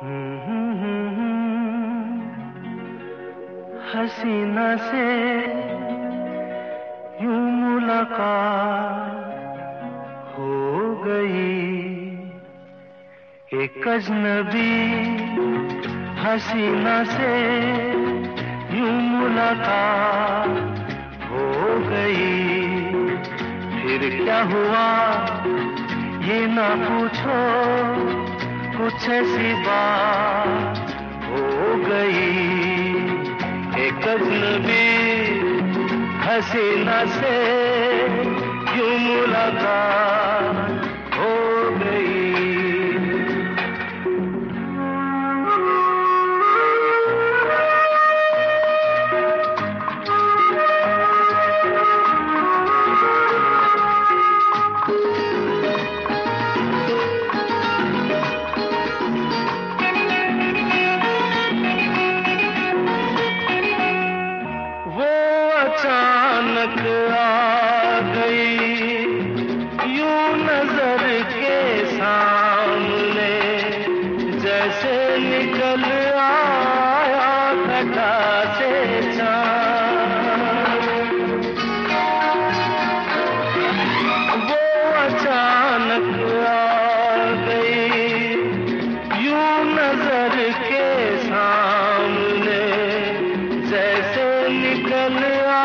हसीना से यूं मुलाकात हो गई, एक अजनबी हसीना से यूं मुलाकात हो गई। फिर क्या हुआ ये ना पूछो, कुछ ऐसी बात हो गई। एक अजनबी हसीना से यूं मुलाकात हो गई। अचानक आ गई यूं नजर के सामने, जैसे निकल आया घटा से चाँद। वो अचानक आ गई यूं नजर के सामने, जैसे निकल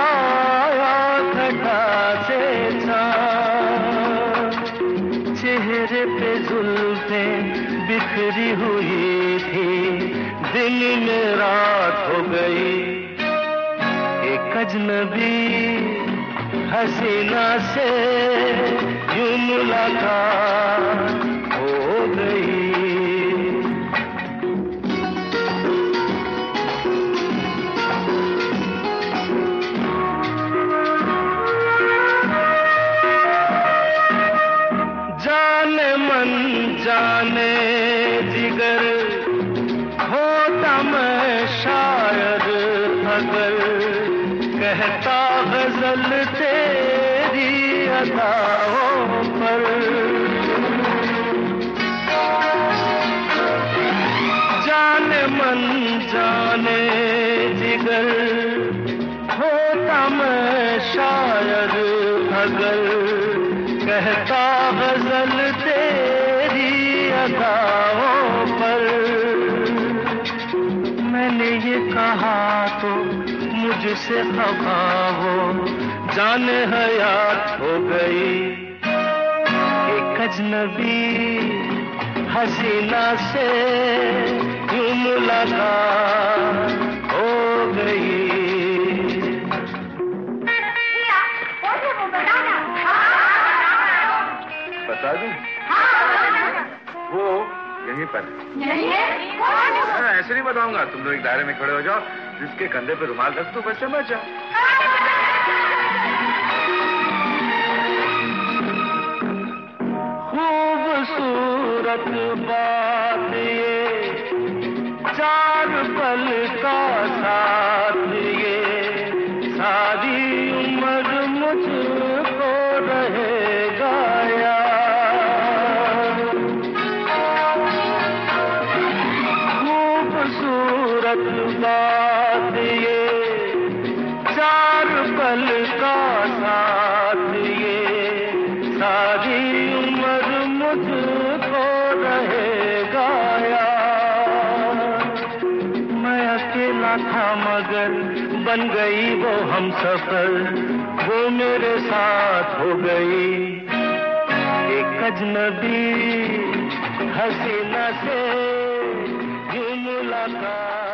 चेहरे पे जुल्फें बिखरी हुई थी, दिन में रात हो गई। एक अजनबी हसीना से यूं मुलाकात हो गई। जाने मन जाने जिगर होता मैं शायर अगर, कहता गजल तेरी अदाओं पर। जाने मन जाने जिगर होता मैं शायर अगर, कहता गजल तेरी अदाओं पर। मैंने ये कहा तो मुझसे खफा हो, जाने हयात हो गई। एक अजनबी हसीना से यूं मुलाकात हो गई। बता दूं? वो यहीं पर यहीं है? ऐसे नहीं बताऊंगा, तुम लोग एक दायरे में खड़े हो जाओ, जिसके कंधे पे रुमाल रख दो, बस समझ जाओ। खूबसूरत बात ये, चार पल का साथ ये, सारी उम्र मुझको रहेगा यार। खूबसूरत बात ये, चार पल का साथ ये, सारी उम्र मुझको रहेगा यार। मैं अकेला था मगर बन गई वो हमसफर, वो मेरे साथ हो गई। एक अजनबी हसीना से यूं मुलाकात